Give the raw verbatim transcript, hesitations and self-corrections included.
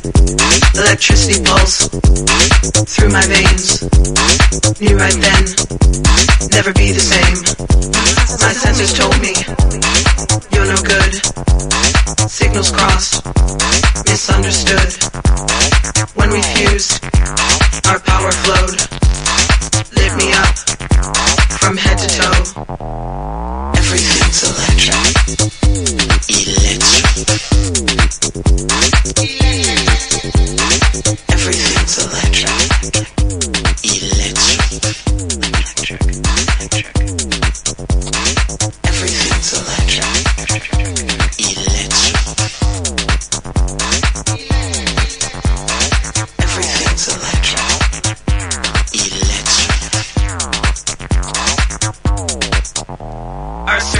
Electricity pulse through my veins. Knew right then, never be the same. My sensors told me, you're no good. Signals crossed, misunderstood. When we fused, our power flowed. Lit me up, from head to toe. Everything's electric. Electric. Everything's electric. Electric. Electric. Electric. Everything's electric.